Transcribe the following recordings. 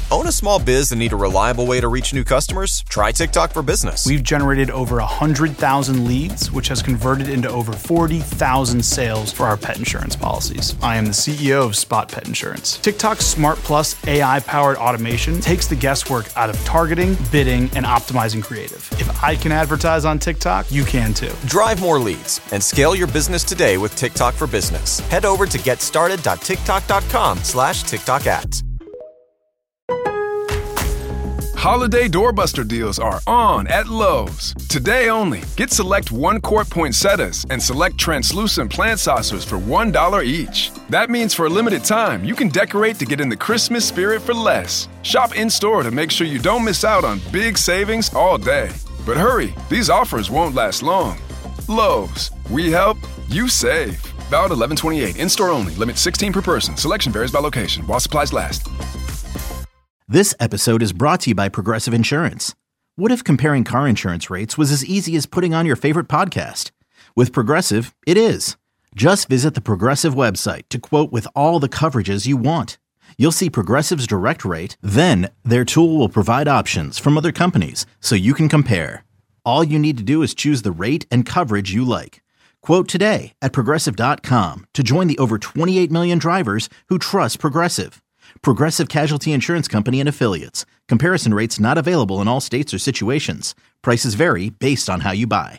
Own a small biz and need a reliable way to reach new customers? Try TikTok for Business. We've generated over 100,000 leads, which has converted into over 40,000 sales for our pet insurance policies. I am the CEO of Spot Pet Insurance. TikTok's Smart Plus AI-powered automation takes the guesswork out of targeting, bidding, and optimizing creative. If I can advertise on TikTok, you can too. Drive more leads and scale your business today with TikTok for Business. Head over to getstarted.tiktok.com/TikTok ads. Holiday doorbuster deals are on at Lowe's. Today only, get select 1-quart poinsettias and select translucent plant saucers for $1 each. That means for a limited time, you can decorate to get in the Christmas spirit for less. Shop in-store to make sure you don't miss out on big savings all day. But hurry, these offers won't last long. Lowe's, we help, you save. Valid 11/28, in-store only, limit 16 per person. Selection varies by location, while supplies last. This episode is brought to you by Progressive Insurance. What if comparing car insurance rates was as easy as putting on your favorite podcast? With Progressive, it is. Just visit the Progressive website to quote with all the coverages you want. You'll see Progressive's direct rate, then their tool will provide options from other companies so you can compare. All you need to do is choose the rate and coverage you like. Quote today at Progressive.com to join the over 28 million drivers who trust Progressive. Progressive Casualty Insurance Company and Affiliates. Comparison rates not available in all states or situations. Prices vary based on how you buy.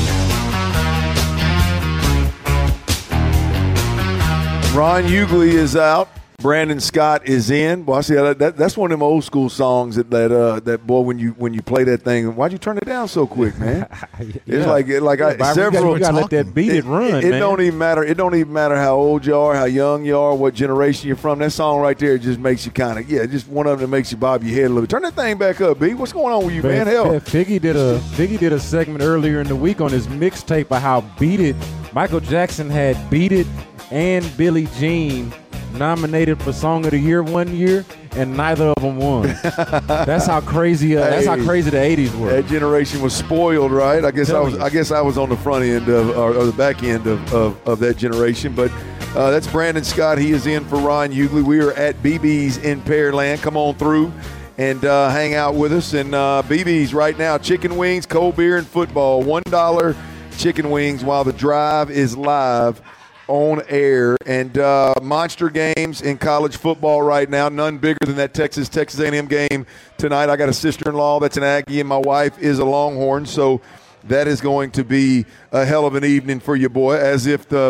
Ron Hughley is out. Brandon Scott is in. Well, I see that's one of them old school songs that boy when you play that thing. Why'd you turn it down so quick, man? It's several. You gotta let that beat it run. It don't even matter. It don't even matter how old you are, how young you are, what generation you're from. That song right there just makes you kind of just one of them that makes you bob your head a little bit. Turn that thing back up, B. What's going on with you, man? Hell, Figgy did a segment earlier in the week on his mixtape of how Beat It. Michael Jackson had Beat It and Billie Jean nominated for Song of the Year one year, and neither of them won. That's how crazy. That's how crazy the '80s were. That generation was spoiled, right? I guess I was on the front end or the back end of that generation. But that's Brandon Scott. He is in for Ron Hughley. We are at BB's in Pearland. Come on through and hang out with us. And BB's right now, chicken wings, cold beer, and football. $1 chicken wings while the drive is live on air. And monster games in college football right now, none bigger than that Texas A&M game tonight. I got a sister-in-law that's an Aggie, and my wife is a Longhorn, so that is going to be a hell of an evening for you, boy. As if the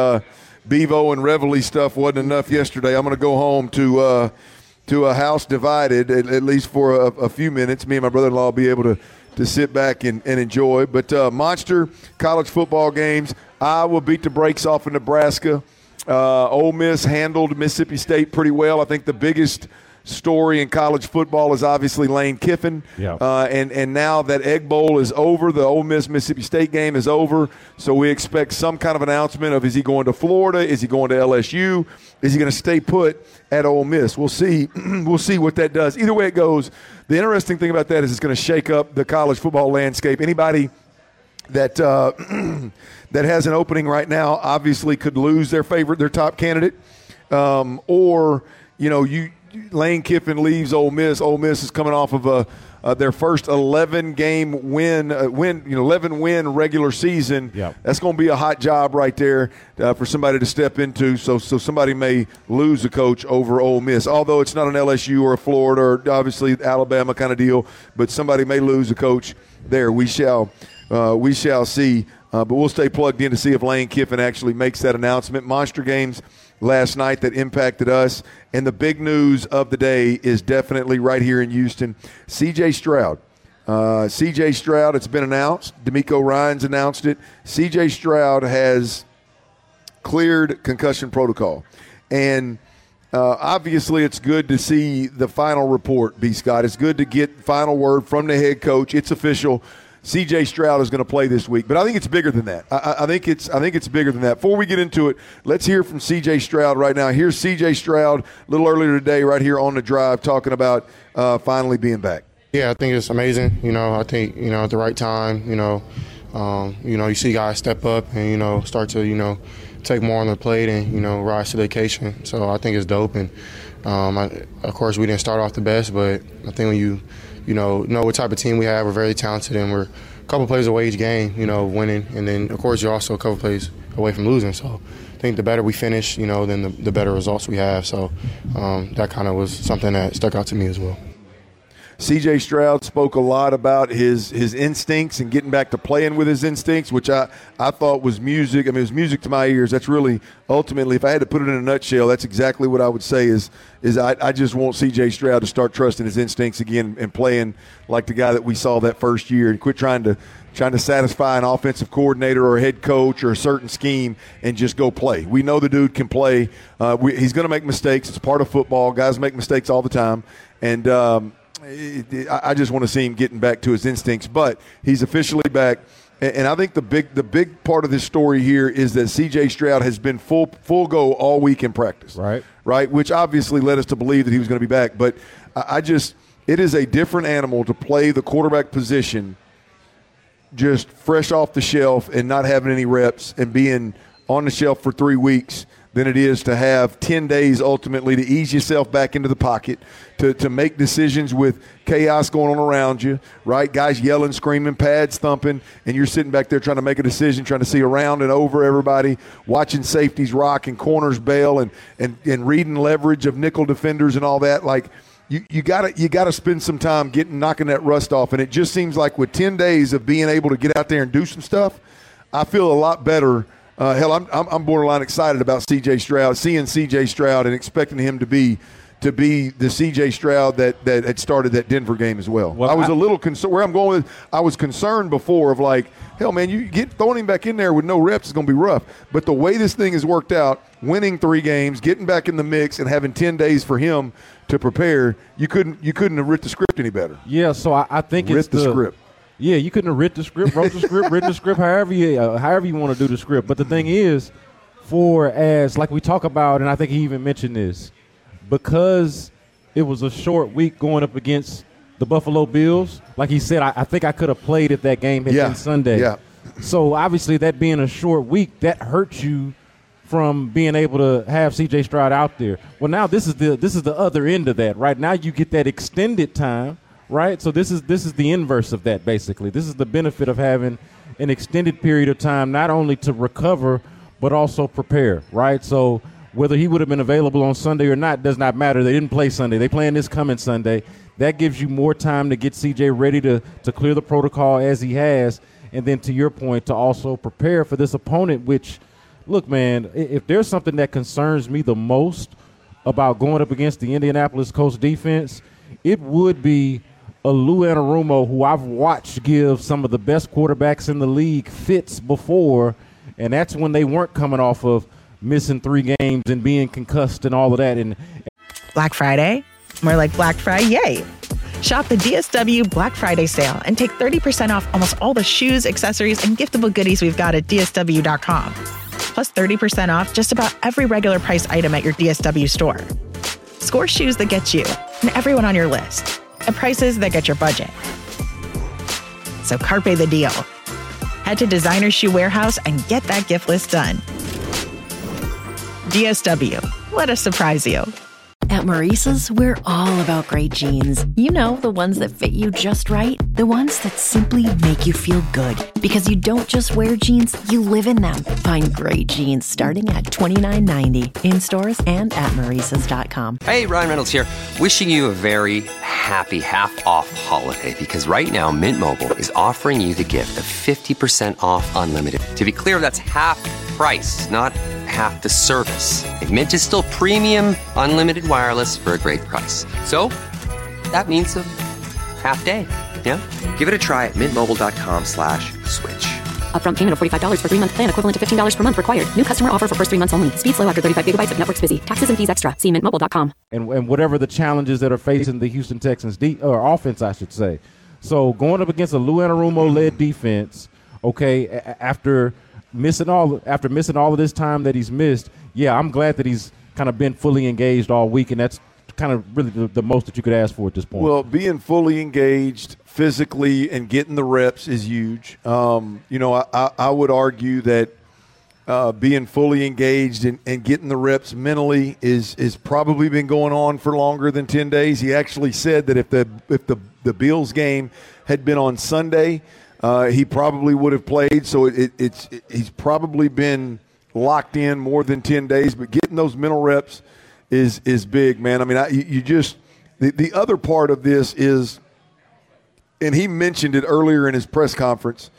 Bevo and Reveille stuff wasn't enough yesterday, I'm going to go home to a house divided, at least for a few minutes. Me and my brother-in-law will be able to sit back and enjoy. But monster college football games. Iowa beat the brakes off of Nebraska. Ole Miss handled Mississippi State pretty well. I think the biggest story in college football is obviously Lane Kiffin. Yeah. And now that Egg Bowl is over, the Ole Miss-Mississippi State game is over, so we expect some kind of announcement of, is he going to Florida? Is he going to LSU? Is he going to stay put at Ole Miss? We'll see. We'll see what that does. Either way it goes, the interesting thing about that is it's going to shake up the college football landscape. Anybody that that has an opening right now obviously could lose their top candidate, or Lane Kiffin leaves Ole Miss. Ole Miss is coming off of their first 11-game win, 11-win regular season. Yep. That's going to be a hot job right there for somebody to step into. So somebody may lose a coach over Ole Miss, although it's not an LSU or a Florida or obviously Alabama kind of deal. But somebody may lose a coach there. We shall see. But we'll stay plugged in to see if Lane Kiffin actually makes that announcement. Monster games last night that impacted us. And the big news of the day is definitely right here in Houston. C.J. Stroud. C.J. Stroud, it's been announced. D'Amico Ryans announced it. C.J. Stroud has cleared concussion protocol. And obviously it's good to see the final report, B. Scott. It's good to get final word from the head coach. It's official. C.J. Stroud is going to play this week, but I think it's bigger than that. I think it's bigger than that. Before we get into it, let's hear from C.J. Stroud right now. Here's C.J. Stroud a little earlier today right here on the drive talking about finally being back. Yeah, I think it's amazing. I think, at the right time, you see guys step up and, start to, take more on the plate and, rise to the occasion. So I think it's dope. And, Of course, we didn't start off the best, but I think when you know what type of team we have, we're very talented, and we're a couple plays away each game, winning. And then, of course, you're also a couple plays away from losing. So I think the better we finish, then the better results we have. So that kind of was something that stuck out to me as well. C.J. Stroud spoke a lot about his instincts and getting back to playing with his instincts, which I thought was music. I mean, it was music to my ears. That's really, ultimately, if I had to put it in a nutshell, that's exactly what I would say is I just want C.J. Stroud to start trusting his instincts again and playing like the guy that we saw that first year, and quit trying to satisfy an offensive coordinator or a head coach or a certain scheme and just go play. We know the dude can play. He's going to make mistakes. It's part of football. Guys make mistakes all the time. And I just want to see him getting back to his instincts. But he's officially back. And I think the big part of this story here is that C.J. Stroud has been full go all week in practice. Right, which obviously led us to believe that he was going to be back. But it is a different animal to play the quarterback position just fresh off the shelf and not having any reps and being on the shelf for 3 weeks than it is to have 10 days ultimately to ease yourself back into the pocket, to make decisions with chaos going on around you, right? Guys yelling, screaming, pads thumping, and you're sitting back there trying to make a decision, trying to see around and over everybody, watching safeties rock and corners bail and reading leverage of nickel defenders and all that. Like, You gotta spend some time knocking that rust off, and it just seems like with 10 days of being able to get out there and do some stuff, I feel a lot better. I'm borderline excited about C.J. Stroud, seeing C.J. Stroud, and expecting him to be the C.J. Stroud that had started that Denver game as well. I was a little concerned. Where I'm going with, I was concerned throwing him back in there with no reps is going to be rough. But the way this thing has worked out, winning 3 games, getting back in the mix, and having 10 days for him to prepare, you couldn't have writ the script any better. Yeah, so I think it's the script. Yeah, you couldn't have writ the script, wrote the script, written the script, however you want to do the script. But the thing is, like we talk about, and I think he even mentioned this, because it was a short week going up against the Buffalo Bills, like he said, I think I could have played if that game had been Sunday. Yeah. So obviously that being a short week, that hurts you from being able to have C.J. Stroud out there. Well, now this is the other end of that, right? Now you get that extended time, right? So this is the inverse of that, basically. This is the benefit of having an extended period of time, not only to recover but also prepare, right? So whether he would have been available on Sunday or not does not matter. They didn't play Sunday. They playing this coming Sunday. That gives you more time to get C.J. ready to clear the protocol as he has, and then to your point, to also prepare for this opponent, which, look, man, if there's something that concerns me the most about going up against the Indianapolis Colts defense, it would be a Lou Anarumo, who I've watched give some of the best quarterbacks in the league fits before, and that's when they weren't coming off of missing 3 games and being concussed and all of that. And Black Friday? More like Black Friday, yay! Shop the DSW Black Friday sale and take 30% off almost all the shoes, accessories, and giftable goodies we've got at DSW.com. Plus 30% off just about every regular price item at your DSW store. Score shoes that get you and everyone on your list at prices that get your budget. So carpe the deal. Head to Designer Shoe Warehouse and get that gift list done. DSW, let us surprise you. At Maurice's, we're all about great jeans. You know, the ones that fit you just right. The ones that simply make you feel good. Because you don't just wear jeans, you live in them. Find great jeans starting at $29.90 in stores and at Maurice's.com. Hey, Ryan Reynolds here. Wishing you a very happy half-off holiday. Because right now, Mint Mobile is offering you the gift of 50% off unlimited. To be clear, that's half price, not half the service. And Mint is still premium, unlimited wireless for a great price. So, that means a half day, yeah? Give it a try at mintmobile.com/switch. Upfront payment of $45 for 3-month plan, equivalent to $15 per month required. New customer offer for first 3 months only. Speed slow after 35 gigabytes if network's busy. Taxes and fees extra. See mintmobile.com. And whatever the challenges that are facing the Houston Texans or offense, I should say. So going up against a Lou Anarumo-led defense, okay, after missing all of this time that he's missed, yeah, I'm glad that he's kind of been fully engaged all week, and that's kind of really the most that you could ask for at this point. Well, being fully engaged physically and getting the reps is huge. I would argue that being fully engaged and getting the reps mentally is probably been going on for longer than 10 days. He actually said that if the Bills game had been on Sunday, he probably would have played. So he's probably been locked in more than 10 days. But getting those mental reps is big, man. I mean, the other part of this is, and he mentioned it earlier in his press conference,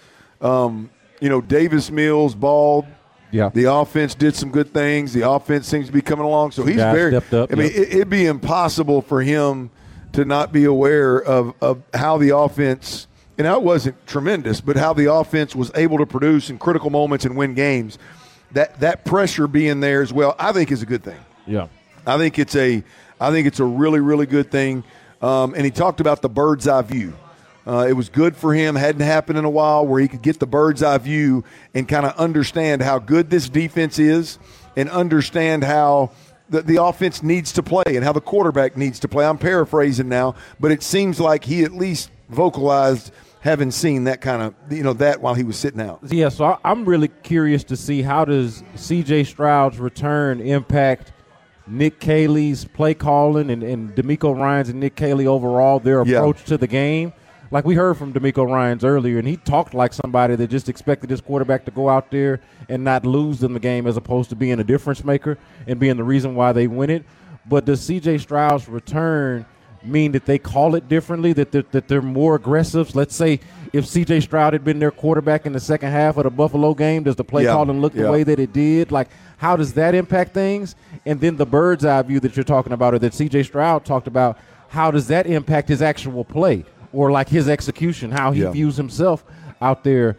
Davis Mills balled. Yeah. The offense did some good things. The offense seems to be coming along. So he's stepped up. I mean, it'd be impossible for him to not be aware of how the offense, and it wasn't tremendous, but how the offense was able to produce in critical moments and win games. That pressure being there as well, I think is a good thing. Yeah. I think it's a really, really good thing. And he talked about the bird's eye view. It was good for him. Hadn't happened in a while where he could get the bird's eye view and kind of understand how good this defense is and understand how the offense needs to play and how the quarterback needs to play. I'm paraphrasing now, but it seems like he at least vocalized having seen that kind of, that while he was sitting out. Yeah, so I'm really curious to see how does C.J. Stroud's return impact Nick Caley's play calling and DeMeco Ryans and Nick Caley overall, their approach to the game. Like we heard from DeMeco Ryans earlier, and he talked like somebody that just expected his quarterback to go out there and not lose in the game as opposed to being a difference maker and being the reason why they win it. But does C.J. Stroud's return mean that they call it differently, that they're more aggressive? Let's say if C.J. Stroud had been their quarterback in the second half of the Buffalo game, does the play calling look the way that it did? Like, how does that impact things? And then the bird's eye view that you're talking about or that C.J. Stroud talked about, how does that impact his actual play? Or like his execution, how he views himself out there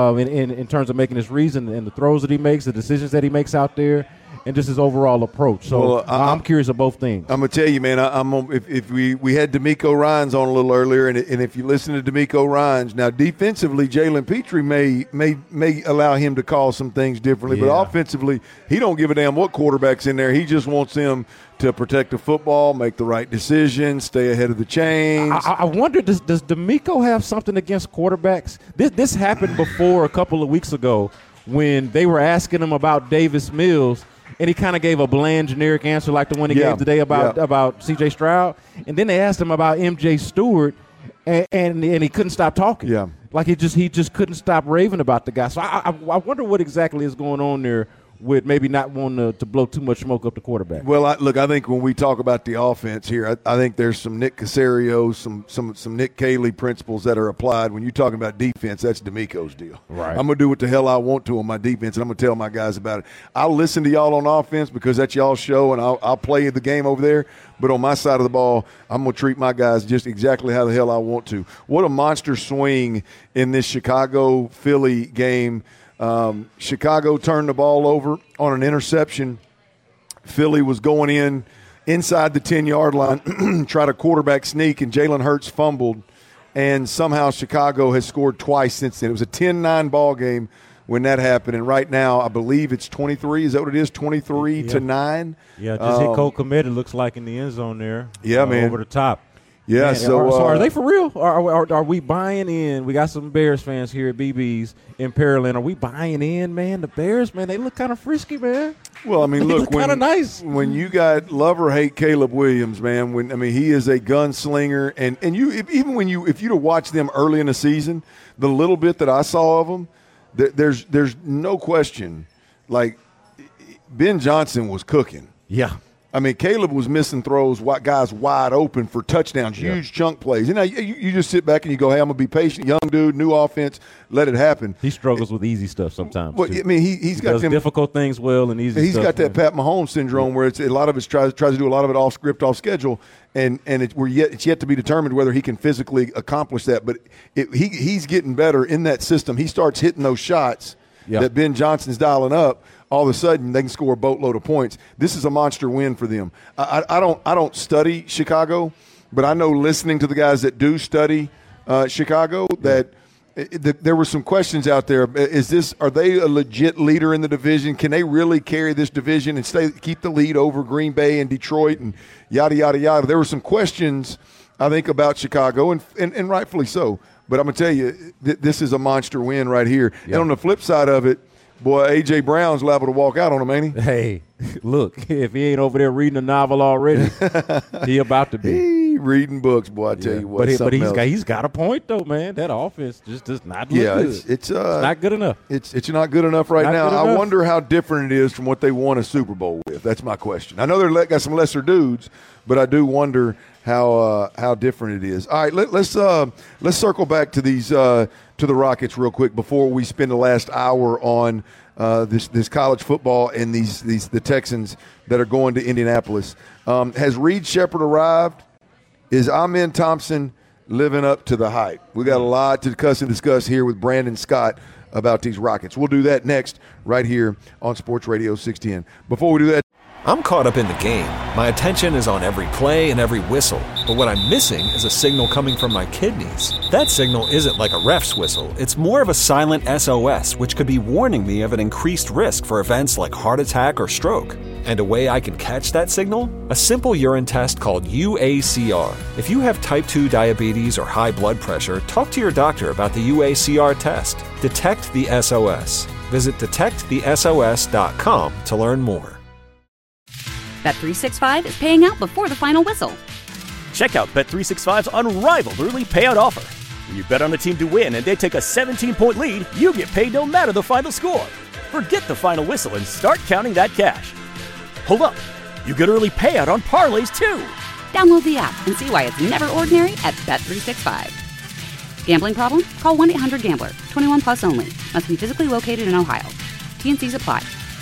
in terms of making his reads and the throws that he makes, the decisions that he makes out there, and just his overall approach. So I'm curious of both things. I'm going to tell you, man, if we had DeMeco Ryans on a little earlier, and if you listen to DeMeco Ryans, now defensively, Jalen Petrie may allow him to call some things differently, but offensively, he don't give a damn what quarterback's in there. He just wants them to protect the football, make the right decision, stay ahead of the chains. I wonder, does DeMeco have something against quarterbacks? This happened before a couple of weeks ago when they were asking him about Davis Mills, and he kind of gave a bland, generic answer like the one he gave today about C.J. Stroud. And then they asked him about M.J. Stewart, and he couldn't stop talking. Yeah. Like he just couldn't stop raving about the guy. So I wonder what exactly is going on there with maybe not wanting to blow too much smoke up the quarterback. Well, I think when we talk about the offense here, I think there's some Nick Caserio, some Nick Caley principles that are applied. When you're talking about defense, that's DeMeco's deal. Right. I'm going to do what the hell I want to on my defense, and I'm going to tell my guys about it. I'll listen to y'all on offense because that's y'all's show, and I'll play the game over there. But on my side of the ball, I'm going to treat my guys just exactly how the hell I want to. What a monster swing in this Chicago-Philly game. Chicago turned the ball over on an interception. Philly was going inside the 10-yard line, try to quarterback sneak, and Jalen Hurts fumbled. And somehow Chicago has scored twice since then. It was a 10-9 ball game when that happened. And right now, I believe it's 23. Is that what it is, 23-9? Yeah, just hit Cole Kmet, it looks like, in the end zone there. Yeah, man. Over the top. Yeah, man, so are they for real? Are we buying in? We got some Bears fans here at BB's in Pearland. Are we buying in, man? The Bears, man, they look kind of frisky, man. Well, I mean, look, kind of nice. When you got love or hate Caleb Williams, man. He is a gunslinger, and if you'd have watched them early in the season, the little bit that I saw of them, there's no question. Like Ben Johnson was cooking. Yeah. I mean, Caleb was missing throws, guys wide open for touchdowns, huge chunk plays. You know, you just sit back and you go, hey, I'm going to be patient, young dude, new offense, let it happen. He struggles with easy stuff sometimes. Well, I mean, he's got them difficult things well and easy he's stuff. He's got that Pat Mahomes syndrome where a lot of it tries to do a lot of it off script, off schedule, and it's yet to be determined whether he can physically accomplish that. But he's getting better in that system. He starts hitting those shots that Ben Johnson's dialing up. All of a sudden, they can score a boatload of points. This is a monster win for them. I don't study Chicago, but I know listening to the guys that do study Chicago that there were some questions out there. Are they a legit leader in the division? Can they really carry this division and keep the lead over Green Bay and Detroit and yada, yada, yada? There were some questions, I think, about Chicago, and rightfully so. But I'm going to tell you, this is a monster win right here. Yeah. And on the flip side of it, boy, A.J. Brown's liable to walk out on him, ain't he? Hey, look, if he ain't over there reading a novel already, he about to be. Reading books, boy, I tell you what. But he's got a point, though, man. That offense just does not look good. It's not good enough. It's not good enough right now. I wonder how different it is from what they won a Super Bowl with. That's my question. I know they're got some lesser dudes, but I do wonder how different it is. All right, let's circle back to these to the Rockets real quick before we spend the last hour on this college football and the Texans that are going to Indianapolis. Has Reed Sheppard arrived? Is Amen Thompson living up to the hype? We got a lot to discuss here with Brandon Scott about these Rockets. We'll do that next right here on Sports Radio 610. Before we do that, I'm caught up in the game. My attention is on every play and every whistle. But what I'm missing is a signal coming from my kidneys. That signal isn't like a ref's whistle. It's more of a silent SOS, which could be warning me of an increased risk for events like heart attack or stroke. And a way I can catch that signal? A simple urine test called UACR. If you have type 2 diabetes or high blood pressure, talk to your doctor about the UACR test. Detect the SOS. Visit detectthesos.com to learn more. Bet365 is paying out before the final whistle. Check out Bet365's unrivaled early payout offer. When you bet on a team to win and they take a 17-point lead, you get paid no matter the final score. Forget the final whistle and start counting that cash. Hold up, you get early payout on parlays too. Download the app and see why it's never ordinary at Bet365. Gambling problem? Call 1-800-GAMBLER. 21 plus only. Must be physically located in Ohio. T&Cs apply.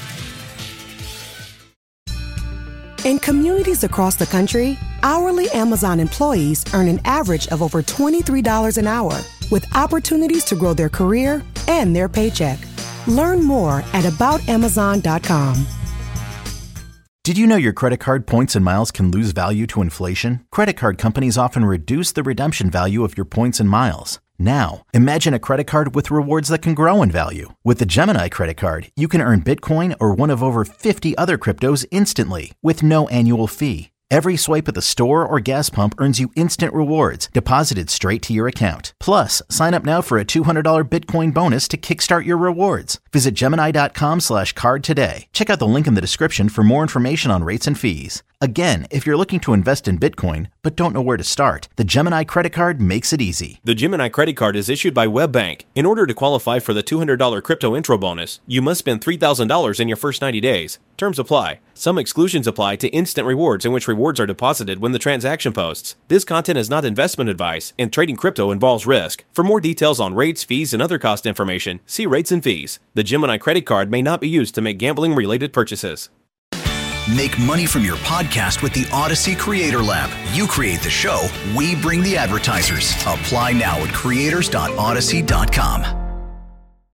In communities across the country, hourly Amazon employees earn an average of over $23 an hour, with opportunities to grow their career and their paycheck. Learn more at aboutamazon.com. Did you know your credit card points and miles can lose value to inflation? Credit card companies often reduce the redemption value of your points and miles. Now, imagine a credit card with rewards that can grow in value. With the Gemini credit card, you can earn Bitcoin or one of over 50 other cryptos instantly with no annual fee. Every swipe at the store or gas pump earns you instant rewards deposited straight to your account. Plus, sign up now for a $200 Bitcoin bonus to kickstart your rewards. Visit Gemini.com/card today. Check out the link in the description for more information on rates and fees. Again, if you're looking to invest in Bitcoin but don't know where to start, the Gemini credit card makes it easy. The Gemini credit card is issued by WebBank. In order to qualify for the $200 crypto intro bonus, you must spend $3,000 in your first 90 days. Terms apply. Some exclusions apply to instant rewards in which rewards are deposited when the transaction posts. This content is not investment advice, and trading crypto involves risk. For more details on rates, fees, and other cost information, see rates and fees. The Gemini credit card may not be used to make gambling-related purchases. Make money from your podcast with the Odyssey Creator Lab. You create the show, we bring the advertisers. Apply now at creators.odyssey.com.